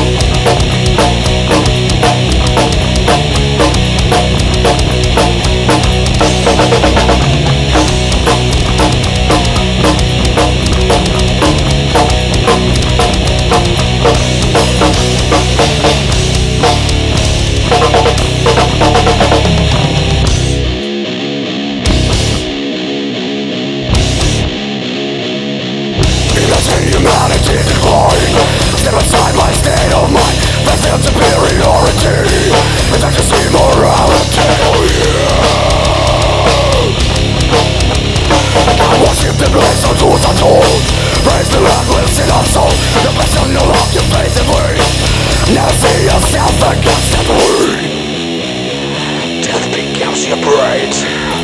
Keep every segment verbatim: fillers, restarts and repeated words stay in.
Humanity decline. Step inside my state of mind. Face their superiority. It's like to see morality. Oh yeah. I worship the place of truth untold. Praise the Lord with sin of soul. The passion of love you face and bleed. Now see yourself against the bleed. Death becomes your pride.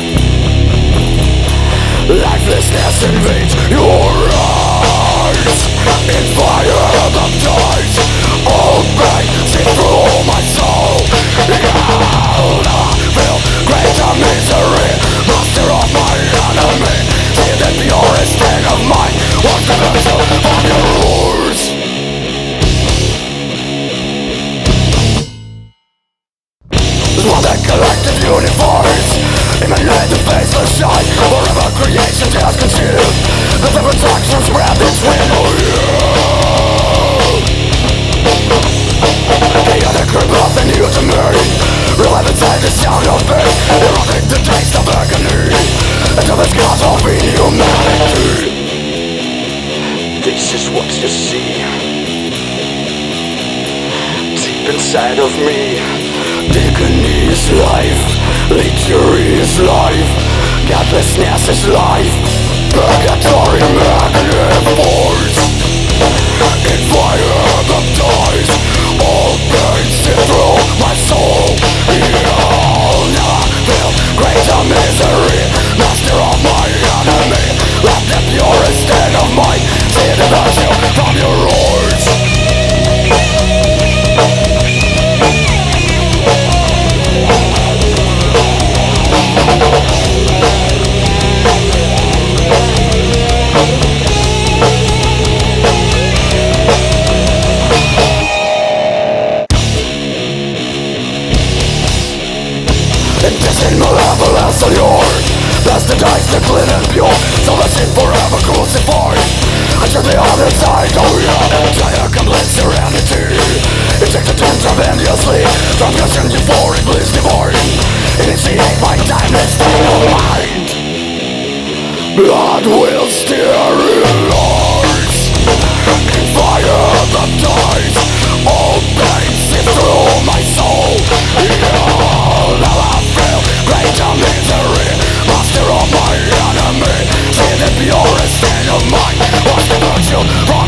Lifelessness invades your eyes. In fire baptized, all pain seeps through my soul. Yeah, I feel greater misery, master of my enemy. See the purest state of mind, what's the virtue of your rules? While the collective universe emanate the faceless shine, forever creation has concealed the different actions spread between. Oh yeah. The other group of the new to me, relive inside the sound of pain, erotic the taste of agony, until the scars of inhumanity. This is what you see deep inside of me. Agony is life, lechery is life, godlessness is life, purgatory magnet force. In fire baptized, all pain seeps through my soul. Yeah, now I feel greater misery, master of my enemy. Let the purest state of mind see the virtue from your roars. In malevolence allured, that's the dice that clean and pure. So the sin forever crucified until the other side. Oh yeah, entire complete serenity. It takes the tens of endlessly transgression euphoric bliss divine. Initiate my timeless state of mind. Blood will sterilize. In fire baptized, all pain seeps through my soul. Yeah, now I feel greater misery, master of my enemy. See the purest state of mind, what's the virtue?